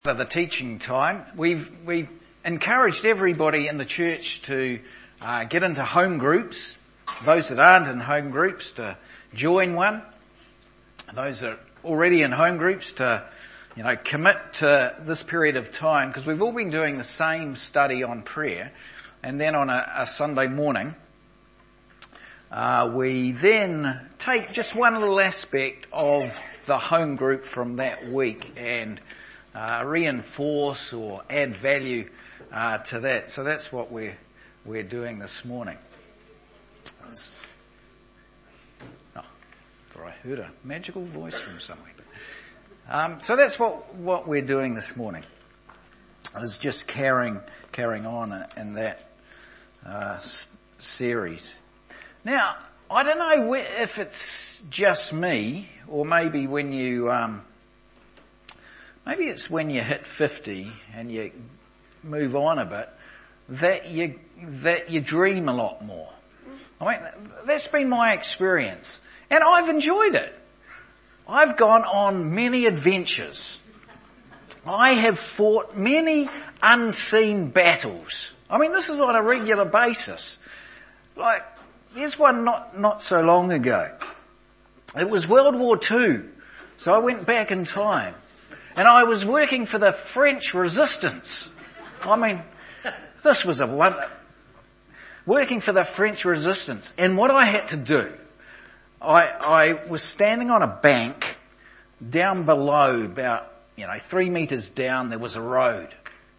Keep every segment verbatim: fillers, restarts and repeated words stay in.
For the teaching time, we've we've encouraged everybody in the church to uh, get into home groups. Those that aren't in home groups to join one. Those that are already in home groups to, you know, commit to this period of time, because we've all been doing the same study on prayer, and then on a, a Sunday morning, uh, we then take just one little aspect of the home group from that week and Uh, reinforce or add value uh, to that. So that's what we're we're doing this morning. Oh, thought I heard a magical voice from somewhere. Um, so that's what what we're doing this morning. Is just carrying carrying on in that uh, s- series. Now I don't know if it's just me or maybe when you. Um, Maybe it's when you hit fifty and you move on a bit that you that you dream a lot more. I mean, that's been my experience, and I've enjoyed it. I've gone on many adventures. I have fought many unseen battles. I mean, this is on a regular basis. Like, there's one not not so long ago. It was World War Two, so I went back in time. And I was working for the French resistance. I mean, this was a wonder. Working for the French resistance. And what I had to do, I, I was standing on a bank down below about, you know, three metres down, there was a road.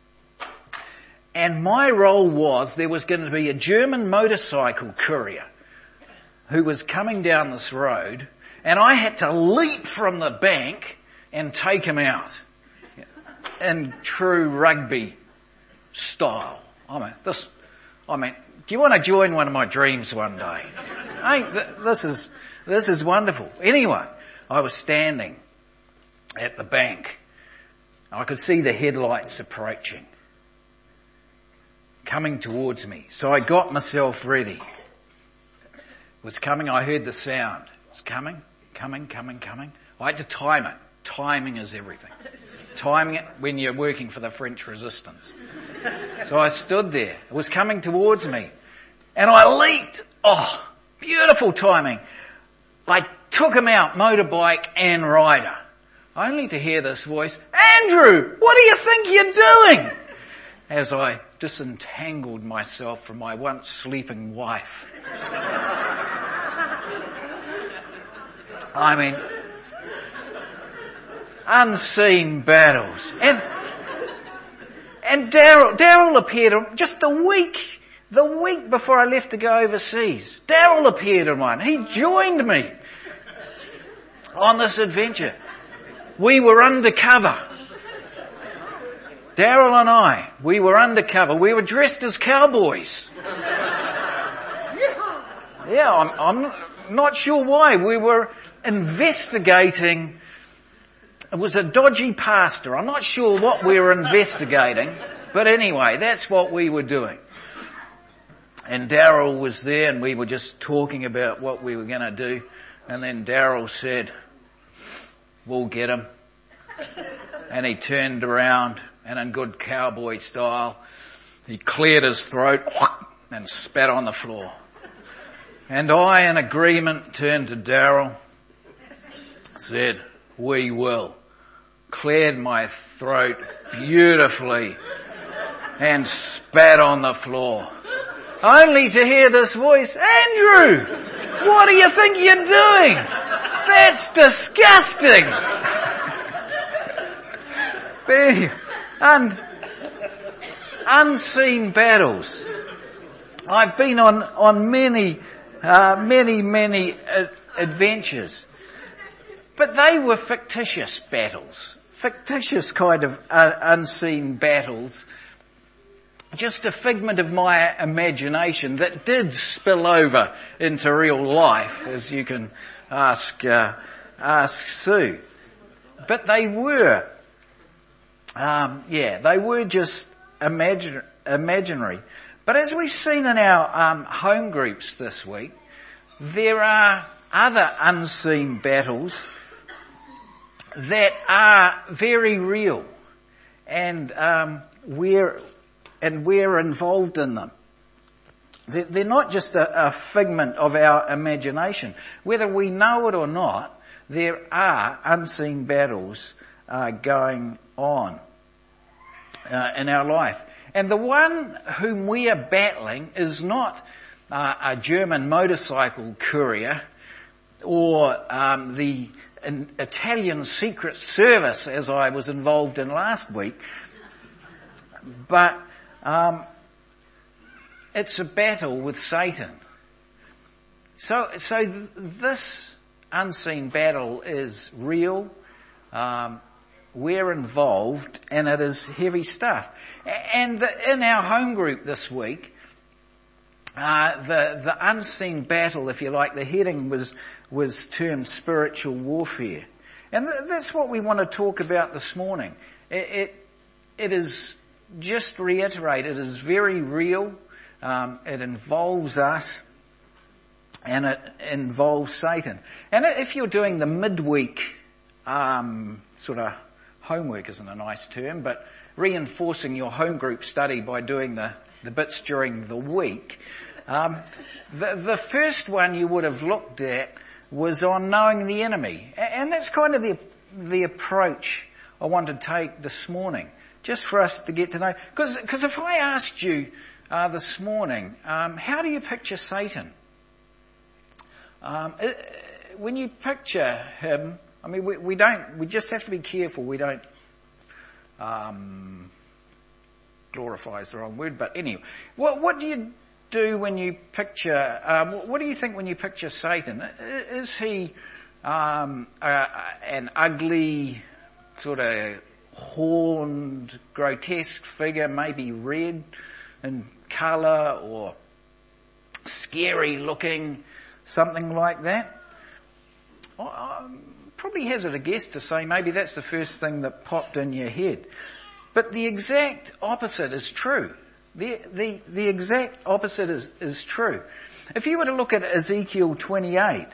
And my role was there was going to be a German motorcycle courier who was coming down this road, and I had to leap from the bank and take him out in true rugby style. I mean, this, I mean, do you want to join one of my dreams one day? Hey, th- this is, this is wonderful. Anyway, I was standing at the bank. I could see the headlights approaching, coming towards me. So I got myself ready. It was coming, I heard the sound. It was coming, coming, coming, coming. I had to time it. Timing is everything. Timing it when you're working for the French resistance. So I stood there. It was coming towards me. And I leaped. Oh, beautiful timing. I took him out, motorbike and rider. Only to hear this voice, Andrew, what do you think you're doing? As I disentangled myself from my once sleeping wife. I mean, unseen battles. And and Daryl Daryl appeared on just the week the week before I left to go overseas. Daryl appeared on one. He joined me on this adventure. We were undercover. Daryl and I, we were undercover. We were dressed as cowboys. Yeah, I'm, I'm not sure why. We were investigating. It was a dodgy pastor. I'm not sure what we were investigating, but anyway, that's what we were doing. And Daryl was there, and we were just talking about what we were going to do. And then Daryl said, "We'll get him." And he turned around, and in good cowboy style, he cleared his throat and spat on the floor. And I, in agreement, turned to Daryl, said, "We will." Cleared my throat beautifully and spat on the floor. Only to hear this voice, "Andrew, what do you think you're doing? That's disgusting." There, un, unseen battles. I've been on, on many, uh, many, many uh, adventures. But they were fictitious battles. Fictitious kind of uh, unseen battles. Just a figment of my imagination that did spill over into real life, as you can ask, uh, ask Sue. But they were, um, yeah, they were just imagine, imaginary. But as we've seen in our um, home groups this week, there are other unseen battles that are very real and um, we're and we're involved in them. They're, they're not just a, a figment of our imagination. Whether we know it or not, there are unseen battles uh, going on uh, in our life. And the one whom we are battling is not uh, a German motorcycle courier or um, the an Italian Secret Service, as I was involved in last week, but um, it's a battle with Satan. So, so th- this unseen battle is real. Um, we're involved, and it is heavy stuff. And the, in our home group this week, uh, the the unseen battle, if you like, the heading was was termed spiritual warfare, and th- that's what we want to talk about this morning. It it, it is just reiterate, it is very real. Um, it involves us, and it involves Satan. And if you're doing the midweek um, sort of homework, isn't a nice term, but reinforcing your home group study by doing the, the bits during the week, um, the, the first one you would have looked at was on knowing the enemy. And that's kind of the, the approach I want to take this morning, just for us to get to know. Because because if I asked you uh, this morning, um, how do you picture Satan? Um, it, when you picture him, I mean, we, we don't, we just have to be careful we don't, um, glorify is the wrong word, but anyway, what, what do you do when you picture, um, what do you think when you picture Satan? Is he, um, uh, an ugly, sort of horned, grotesque figure, maybe red in colour or scary looking, something like that? Um, probably hazard a guess to say maybe that's the first thing that popped in your head. But the exact opposite is true. The, the, the exact opposite is, is true. If you were to look at Ezekiel twenty-eight,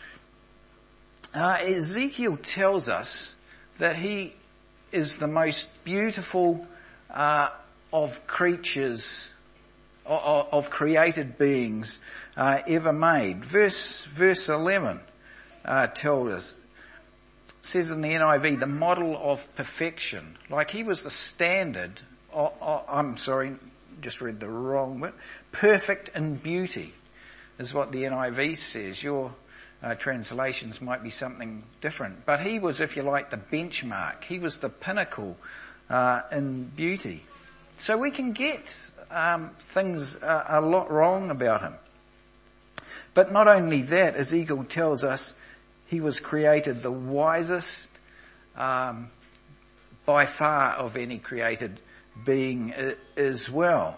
uh, Ezekiel tells us that he is the most beautiful uh, of creatures, of, of created beings uh, ever made. Verse, verse eleven uh, tells us, says in the N I V, the model of perfection. Like he was the standard, of, of, I'm sorry, just read the wrong bit. Perfect in beauty is what the N I V says. Your uh, translations might be something different. But he was, if you like, the benchmark. He was the pinnacle uh, in beauty. So we can get um, things uh, a lot wrong about him. But not only that, Ezekiel tells us he was created the wisest um, by far of any created being as well.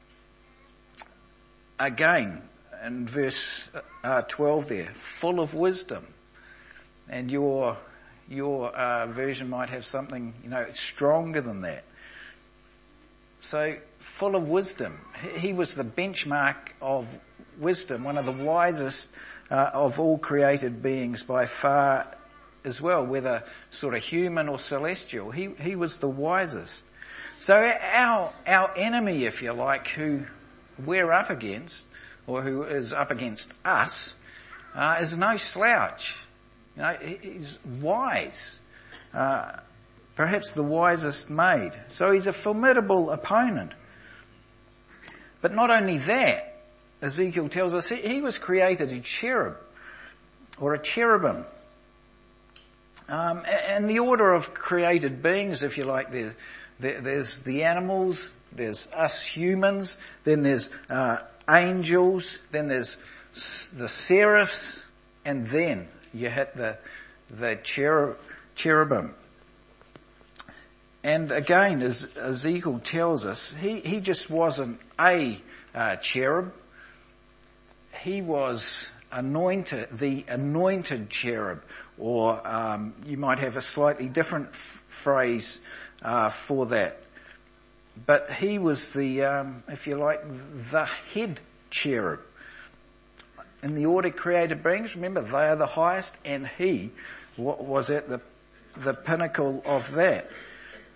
Again, in verse uh, twelve there, full of wisdom. And your your uh, version might have something, you know, stronger than that. So, full of wisdom. He was the benchmark of wisdom, one of the wisest uh, of all created beings by far as well, whether sort of human or celestial. He he was the wisest. So our our enemy, if you like, who we're up against, or who is up against us, uh, is no slouch. You know, he's wise, uh, perhaps the wisest made. So he's a formidable opponent. But not only that, Ezekiel tells us he, he was created a cherub, or a cherubim. Um, and the order of created beings, if you like, there, there, there's the animals, there's us humans, then there's uh, angels, then there's the seraphs, and then you hit the the cherub, cherubim. And again, as Ezekiel tells us, he, he just wasn't a uh, cherub. He was anointed, the anointed cherub, or um, you might have a slightly different f- phrase uh, for that. But he was the, um, if you like, the head cherub. In the order created beings, remember, they are the highest, and he was at the the pinnacle of that.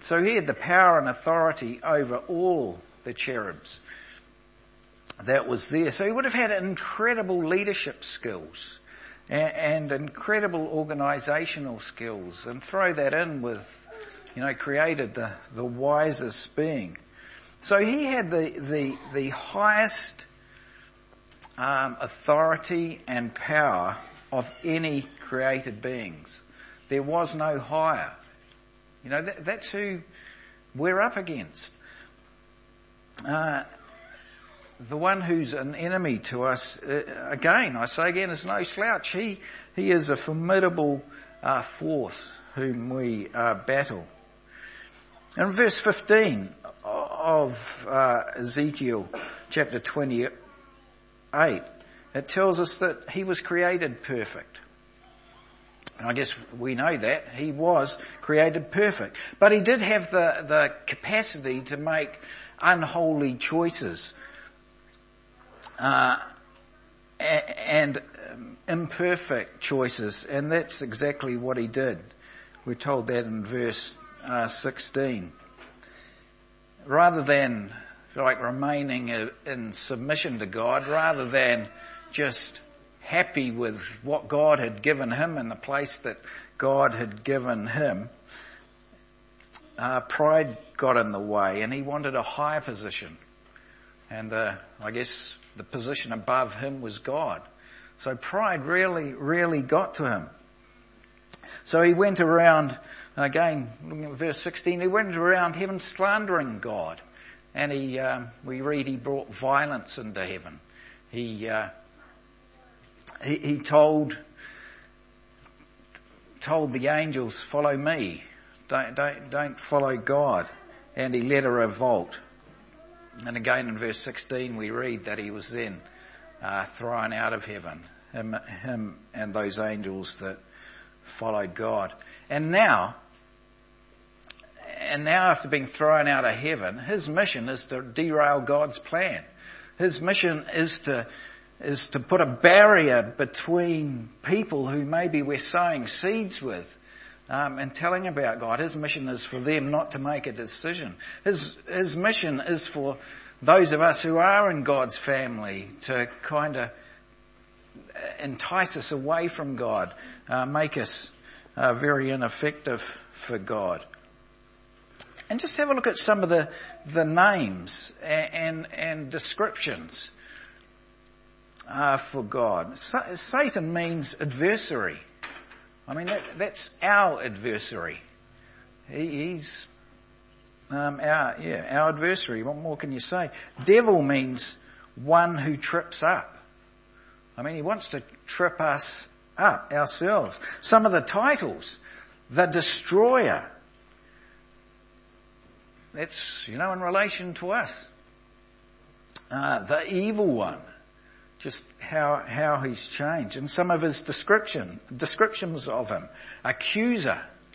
So he had the power and authority over all the cherubs that was there. So he would have had incredible leadership skills and, and incredible organisational skills. And throw that in with, you know, created the, the wisest being. So he had the, the, the highest um, authority and power of any created beings. There was no higher. You know, that, that's who we're up against. Uh, the one who's an enemy to us, uh, again, I say again, is no slouch. He, he is a formidable uh, force whom we uh, battle. In verse fifteen of uh, Ezekiel chapter twenty-eight, it tells us that he was created perfect. And I guess we know that. He was created perfect. But he did have the, the capacity to make unholy choices. Uh, and um, imperfect choices. And that's exactly what he did. We're told that in verse uh, sixteen. Rather than like remaining in submission to God, rather than just happy with what God had given him and the place that God had given him, uh, pride got in the way, and he wanted a higher position. And the, I guess the position above him was God. So pride really, really got to him. So he went around, again, looking at verse sixteen, he went around heaven slandering God. And he, um, we read he brought violence into heaven. He, uh, He, he told told the angels, "Follow me, don't don't don't follow God," and he led a revolt. And again in verse sixteen, we read that he was then uh, thrown out of heaven, him, him and those angels that followed God. And now, and now after being thrown out of heaven, his mission is to derail God's plan. His mission is to is to put a barrier between people who maybe we're sowing seeds with um, and telling about God. His mission is for them not to make a decision. His, his mission is for those of us who are in God's family to kind of entice us away from God, uh, make us uh, very ineffective for God. And just have a look at some of the, the names and, and, and descriptions Uh, for God. Sa- Satan means adversary. I mean, that, that's our adversary. He, he's um, our yeah our adversary. What more can you say? Devil means one who trips up. I mean, he wants to trip us up ourselves. Some of the titles: the destroyer. That's, you know, in relation to us. Uh, the evil one. Just how how he's changed. And some of his description descriptions of him: accuser,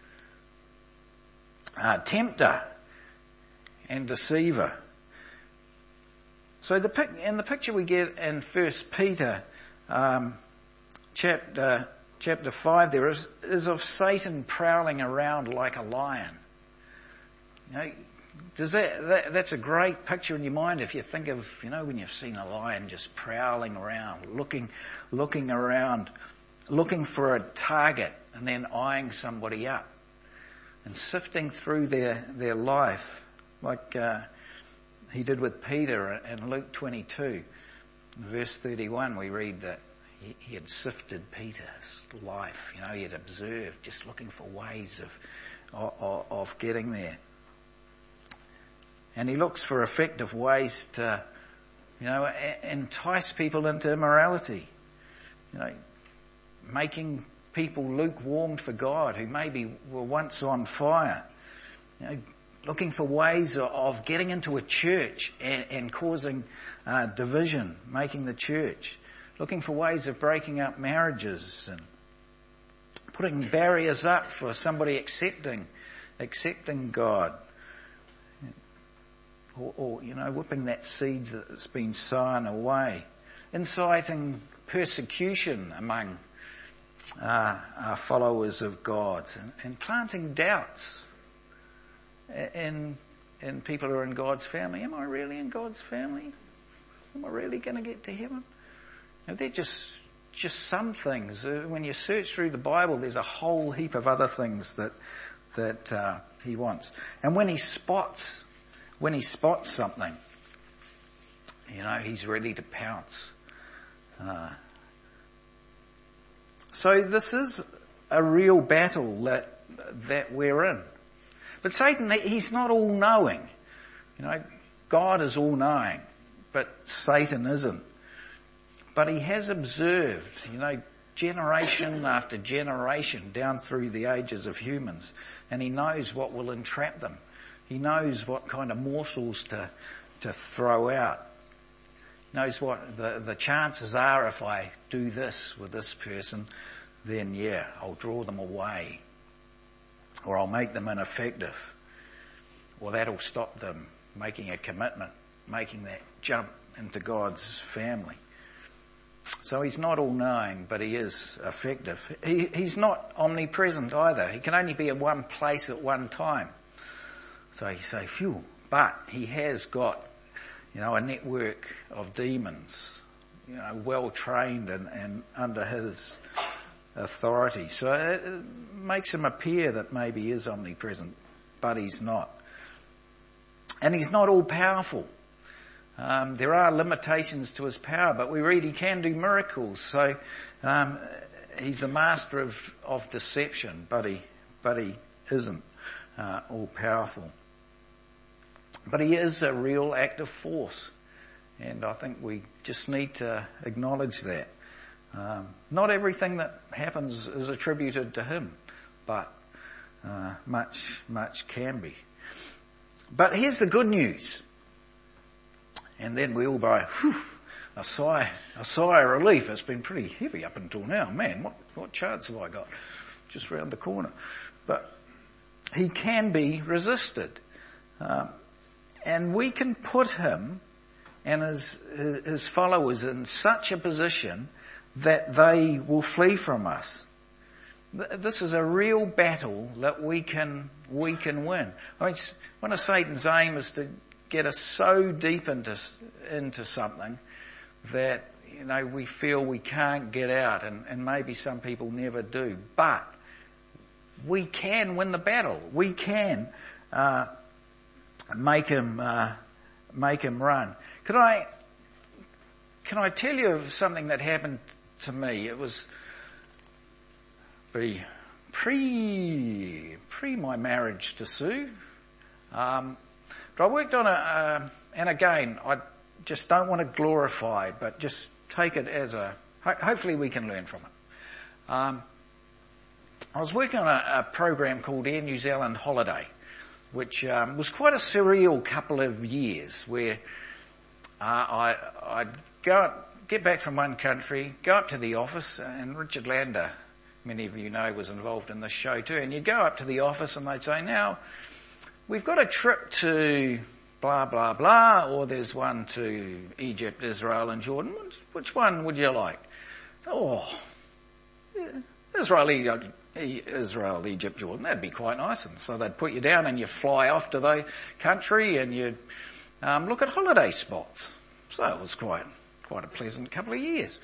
uh, tempter, and deceiver. So the pic, in the picture we get in First Peter um, chapter chapter five, there is is of Satan prowling around like a lion. You know, Does that, that, that's a great picture in your mind if you think of, you know, when you've seen a lion just prowling around, looking, looking around, looking for a target and then eyeing somebody up and sifting through their, their life like, uh, he did with Peter in Luke twenty-two. In verse thirty-one we read that he, he had sifted Peter's life, you know, he had observed, just looking for ways of, of, of getting there. And he looks for effective ways to, you know, entice people into immorality. You know, making people lukewarm for God who maybe were once on fire. You know, looking for ways of getting into a church and, and causing uh, division, making the church. Looking for ways of breaking up marriages and putting barriers up for somebody accepting, accepting God. Or, or, you know, whipping that seed that's been sown away. Inciting persecution among uh, our followers of God. And, and planting doubts. in in people who are in God's family. Am I really in God's family? Am I really going to get to heaven? Now, they're just just some things. Uh, when you search through the Bible, there's a whole heap of other things that that uh, he wants. And when he spots when he spots something, you know, he's ready to pounce. Uh, so this is a real battle that that we're in. But Satan, he's not all-knowing. You know, God is all-knowing, but Satan isn't. But he has observed, you know, generation after generation down through the ages of humans, and he knows what will entrap them. He knows what kind of morsels to to throw out. He knows what the, the chances are if I do this with this person, then yeah, I'll draw them away. Or I'll make them ineffective. Or that'll stop them making a commitment, making that jump into God's family. So he's not all-knowing, but he is effective. He, he's not omnipresent either. He can only be in one place at one time. So you say, phew, but he has got, you know, a network of demons, you know, well trained and, and under his authority. So it makes him appear that maybe he is omnipresent, but he's not. And he's not all powerful. Um, there are limitations to his power, but we read he can do miracles. So um, he's a master of, of deception, but he but he isn't uh, all powerful. But he is a real active force, and I think we just need to acknowledge that. Um, not everything that happens is attributed to him, but uh, much much can be. But here's the good news. And then we all go, whew, a sigh, a sigh of relief. It's been pretty heavy up until now. Man, what, what chance have I got? Just round the corner. But he can be resisted. Um, and we can put him and his, his followers in such a position that they will flee from us. This is a real battle that we can, we can win. I mean, one of Satan's aim is to get us so deep into into something that, you know, we feel we can't get out, and, and maybe some people never do. But we can win the battle. We can uh, make him uh, make him run. Could I can I tell you of something that happened to me? It was pre pre pre my marriage to Sue. Um, But I worked on a, uh, and again, I just don't want to glorify, but just take it as a, ho- hopefully we can learn from it. Um, I was working on a, a program called Air New Zealand Holiday, which um, was quite a surreal couple of years where uh, I, I'd go up, get back from one country, go up to the office, and Richard Lander, many of you know, was involved in this show too, and you'd go up to the office and they'd say, now, we've got a trip to blah, blah, blah, or there's one to Egypt, Israel and Jordan. Which, which one would you like? Oh, Israel, Israel, Egypt, Jordan, that'd be quite nice. And so they'd put you down and you fly off to the country and you'd um, look at holiday spots. So it was quite, quite a pleasant couple of years.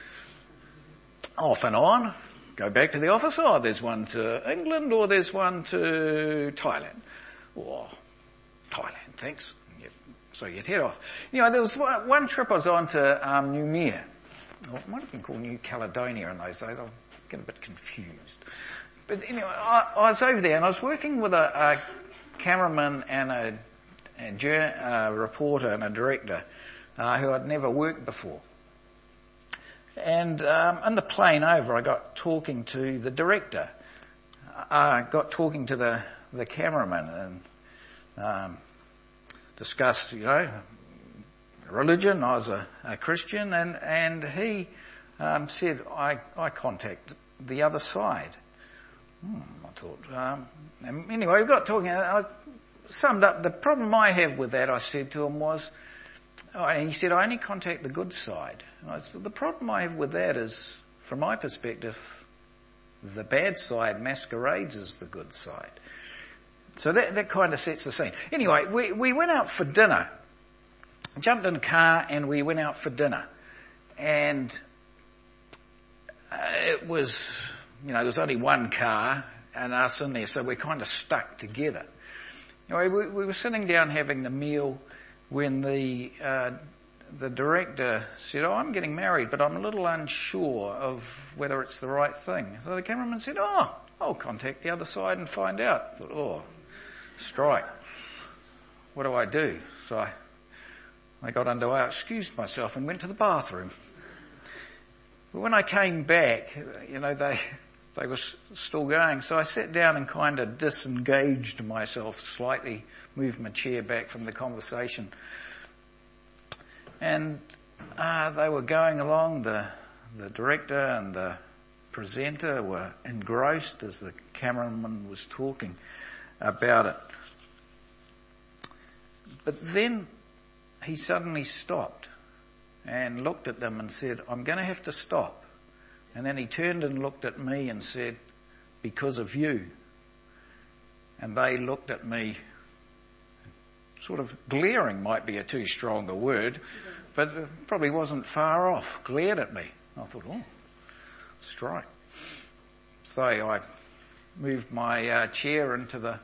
Off and on, go back to the office. Oh, there's one to England or there's one to Thailand. Oh, Thailand, thanks. Yep. So you'd head off. You know, there was one trip I was on to um, Noumea. Or it might have been called New Caledonia in those days. I'm getting a bit confused. But anyway, I, I was over there and I was working with a, a cameraman and a, a, a reporter and a director uh, who I'd never worked before. And um, on the plane over, I got talking to the director. I got talking to the the cameraman and um, discussed, you know, religion. I was a, a Christian, and and he um, said, I I contact the other side. Hmm, I thought. Um, and anyway, we got talking. I summed up the problem I have with that. I said to him was, oh, and he said, I only contact the good side. And I said, the problem I have with that is, from my perspective, the bad side masquerades as the good side. so that, that kind of sets the scene. Anyway, we, we went out for dinner. Jumped in a car and we went out for dinner. And uh, it was, you know, there was only one car and us in there, so we're kind of stuck together. Anyway, we, we were sitting down having the meal when the uh, the director said, "Oh, I'm getting married, but I'm a little unsure of whether it's the right thing." So the cameraman said, "Oh, I'll contact the other side and find out." I thought, "Oh, strike. What do I do?" So I, I got underway, I excused myself and went to the bathroom. But when I came back, you know, they they were still going. So I sat down and kind of disengaged myself slightly, moved my chair back from the conversation. And uh, they were going along, the the director and the presenter were engrossed as the cameraman was talking about it. But then he suddenly stopped and looked at them and said, "I'm going to have to stop." And then he turned and looked at me and said, "Because of you." And they looked at me, sort of glaring might be a too strong a word, but it probably wasn't far off, glared at me. I thought, oh, strike. So I moved my uh, chair into the,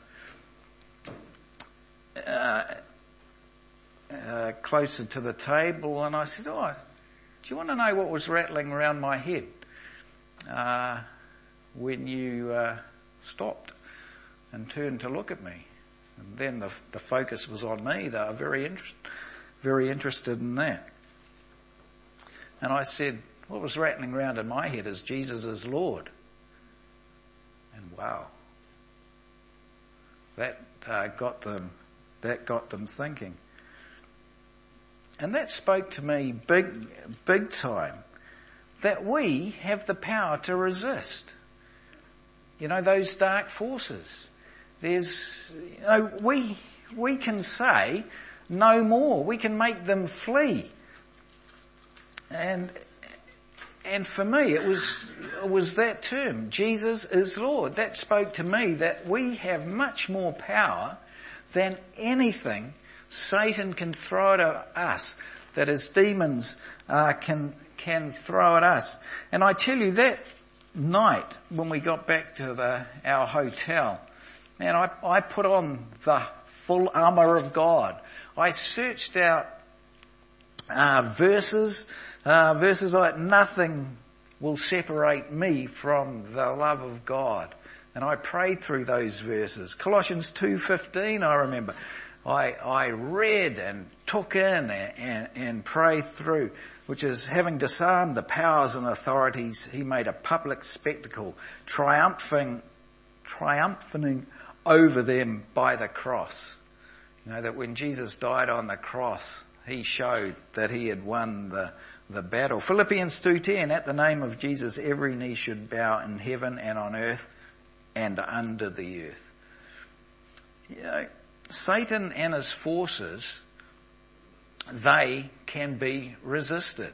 uh, uh, closer to the table, and I said, "Oh, do you want to know what was rattling around my head uh, when you uh, stopped and turned to look at me?" And then the, the focus was on me. They were very interest, very interested in that. And I said, "What was rattling around in my head is Jesus is Lord." And wow, that uh, got them, that got them thinking. And that spoke to me big, big time, that we have the power to resist, you know, those dark forces. There's, you know, we, we can say no more. We can make them flee. And, and for me, it was, it was that term, Jesus is Lord. That spoke to me that we have much more power than anything Satan can throw at us, that his demons uh, can can throw at us. And I tell you, that night when we got back to the, our hotel, man, I, I put on the full armour of God. I searched out uh, verses, uh, verses like nothing will separate me from the love of God. And I prayed through those verses. Colossians two fifteen, I remember. I, I read and took in and, and, and prayed through, which is, having disarmed the powers and authorities, he made a public spectacle, triumphing, triumphing over them by the cross. You know, that when Jesus died on the cross, he showed that he had won the, the battle. Philippians two ten, at the name of Jesus, every knee should bow in heaven and on earth and under the earth. You know, Satan and his forces, they can be resisted.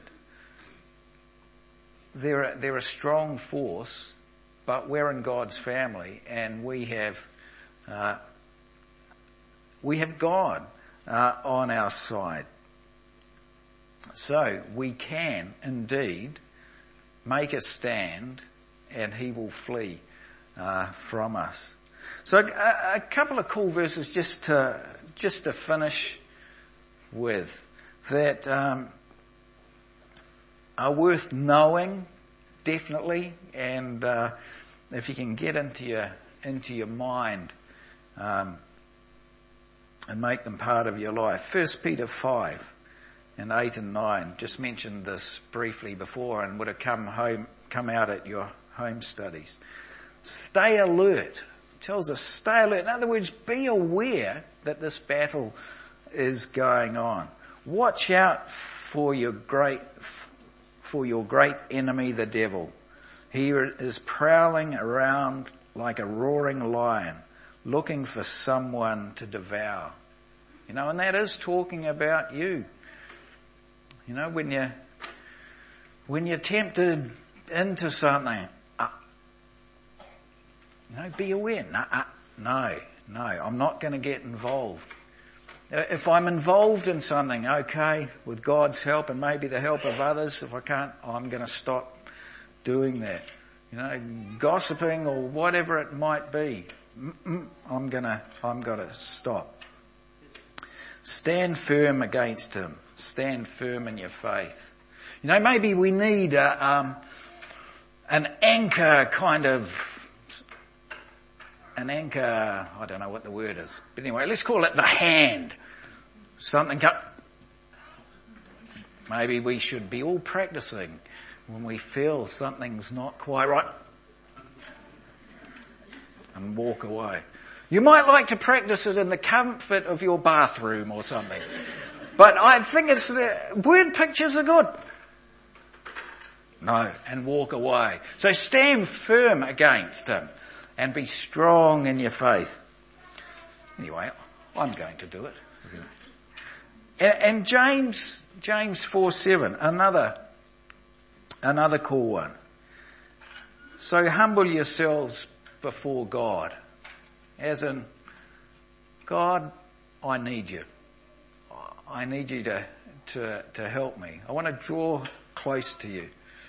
They're a, they're a strong force, but we're in God's family, and we have uh, we have God uh, on our side. So we can indeed make a stand, and he will flee uh, from us. So a, a couple of cool verses just to just to finish with that um, are worth knowing, definitely, and uh, if you can get into your into your mind um, and make them part of your life. First Peter five and eight and nine. Just mentioned this briefly before, and would have come home come out at your home studies. Stay alert. Tells us, stay alert. In other words, be aware that this battle is going on. Watch out for your great, for your great enemy, the devil. He is prowling around like a roaring lion, looking for someone to devour. You know, and that is talking about you. You know, when you when you're tempted into something. You know, be aware. No, uh, no, No, I'm not going to get involved. If I'm involved in something, okay, with God's help and maybe the help of others, if I can't, I'm going to stop doing that. You know, gossiping or whatever it might be, I'm going to, I'm going to stop. Stand firm against him. Stand firm in your faith. You know, maybe we need a, um, an anchor kind of, an anchor, I don't know what the word is. But anyway, let's call it the hand. Something cut. Maybe we should be all practicing when we feel something's not quite right and walk away. You might like to practice it in the comfort of your bathroom or something. But I think it's the word pictures are good. No, and walk away. So stand firm against him and be strong in your faith. Anyway, I'm going to do it. And, and James, James four seven, another, another cool one. So humble yourselves before God. As in, God, I need you. I need you to, to, to help me. I want to draw close to you.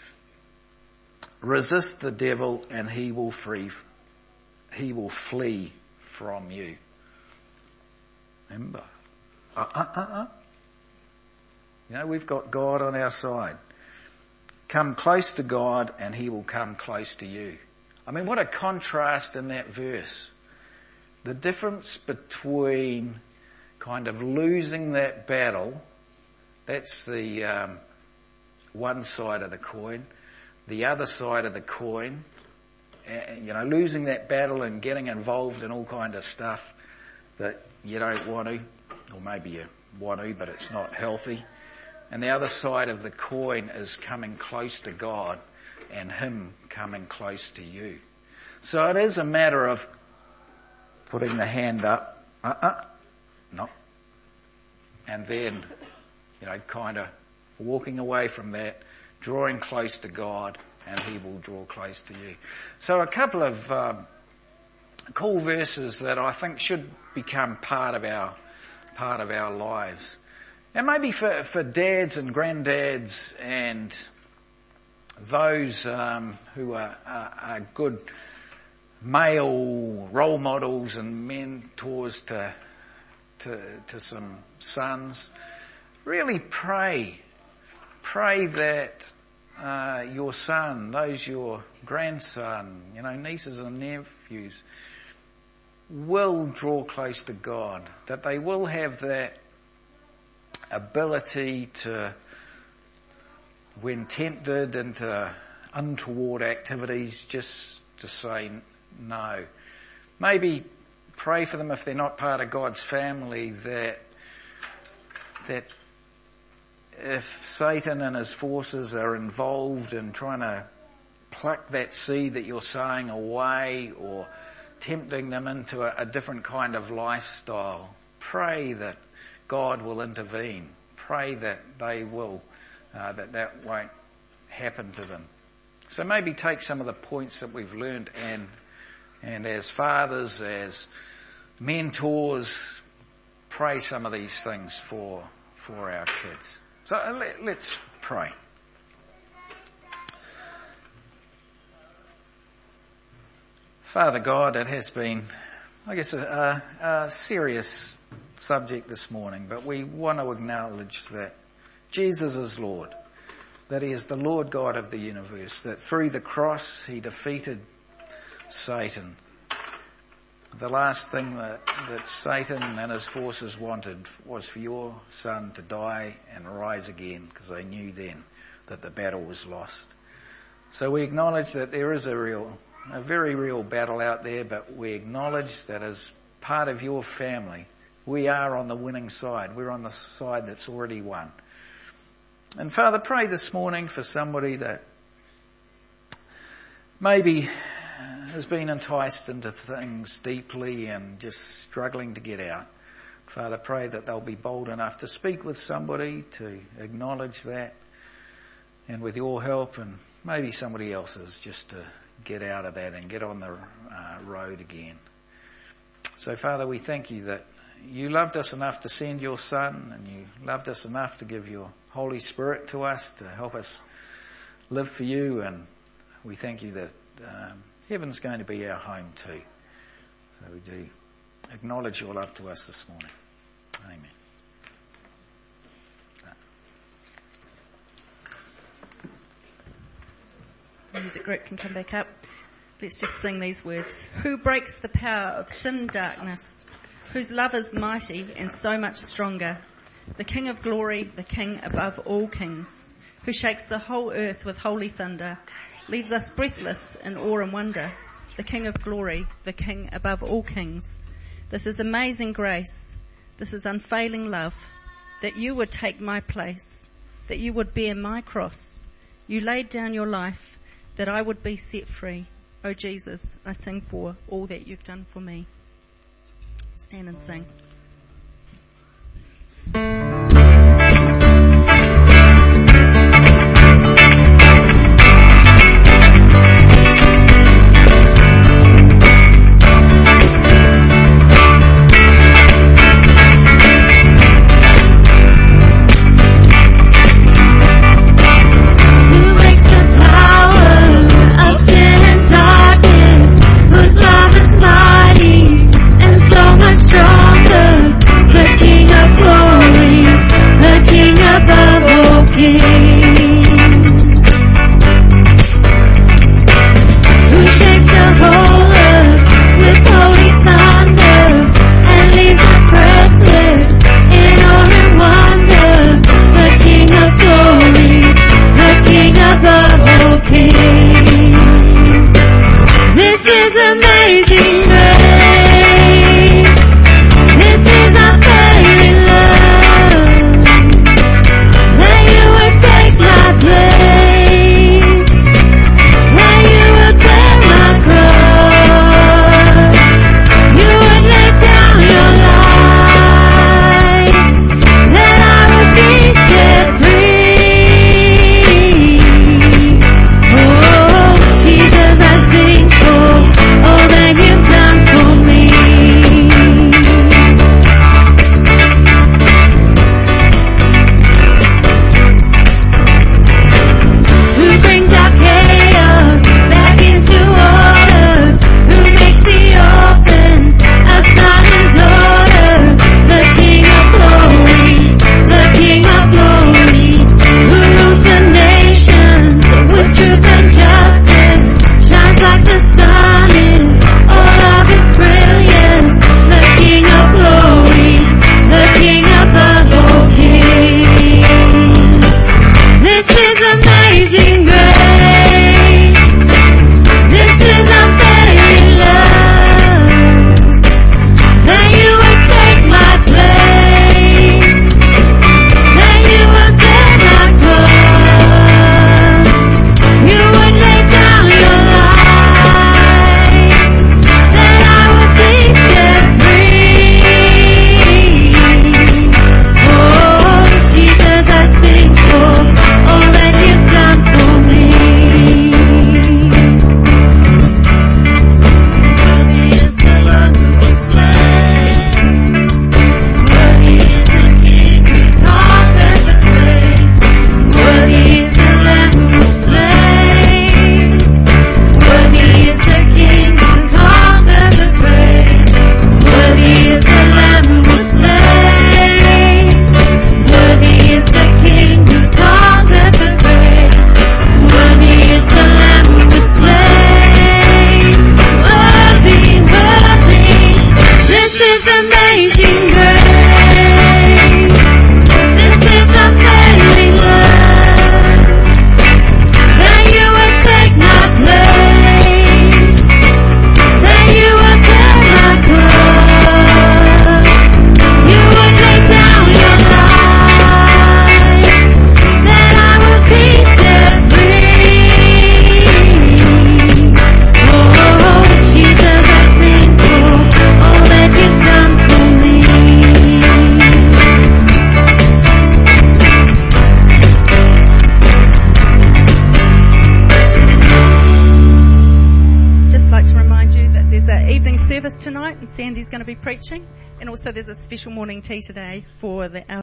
Resist the devil and he will free, he will flee from you. Remember. Uh, uh, uh, uh. You know, we've got God on our side. Come close to God and he will come close to you. I mean, what a contrast in that verse. The difference between kind of losing that battle, that's the um, one side of the coin. The other side of the coin, uh, you know, losing that battle and getting involved in all kind of stuff that you don't want to, or maybe you want to, but it's not healthy. And the other side of the coin is coming close to God and him coming close to you. So it is a matter of putting the hand up, uh-uh, no. And then, you know, kind of walking away from that, drawing close to God, and he will draw close to you. So a couple of um, cool verses that I think should become part of our part of our lives. And maybe for, for dads and granddads and those um, who are, are, are good male role models and mentors to to, to some sons, really pray. Pray that uh, your son, those your grandson, you know, nieces and nephews, will draw close to God, that they will have that ability to, when tempted into untoward activities, just to say no. Maybe pray for them if they're not part of God's family, that that if Satan and his forces are involved in trying to pluck that seed that you're sowing away or tempting them into a, a different kind of lifestyle, pray that God will intervene. Pray that they will, uh, that that won't happen to them. So maybe take some of the points that we've learned and and as fathers, as mentors, pray some of these things for for our kids. So let, let's pray. Father God, it has been, I guess, a, a serious subject this morning, but we want to acknowledge that Jesus is Lord, that he is the Lord God of the universe, that through the cross he defeated Satan. The last thing that, that Satan and his forces wanted was for your son to die and rise again, because they knew then that the battle was lost. So we acknowledge that there is a real, a very real battle out there, but we acknowledge that as part of your family, we are on the winning side. We're on the side that's already won. And Father, pray this morning for somebody that maybe has been enticed into things deeply and just struggling to get out. Father, pray that they'll be bold enough to speak with somebody, to acknowledge that, and with your help and maybe somebody else's, just to get out of that and get on the uh, road again. So, Father, we thank you that you loved us enough to send your Son, and you loved us enough to give your Holy Spirit to us to help us live for you, and we thank you that um, heaven's going to be our home too. So we do acknowledge your love to us this morning. Amen. The music group can come back up. Let's just sing these words. Who breaks the power of sin and darkness, whose love is mighty and so much stronger, the King of glory, the King above all kings, who shakes the whole earth with holy thunder, leaves us breathless in awe and wonder, the King of glory, the King above all kings. This is amazing grace, this is unfailing love, that you would take my place, that you would bear my cross. You laid down your life, that I would be set free. Oh Jesus, I sing for all that you've done for me. Stand and sing. Stronger. be preaching, and also there's a special morning tea today for the, our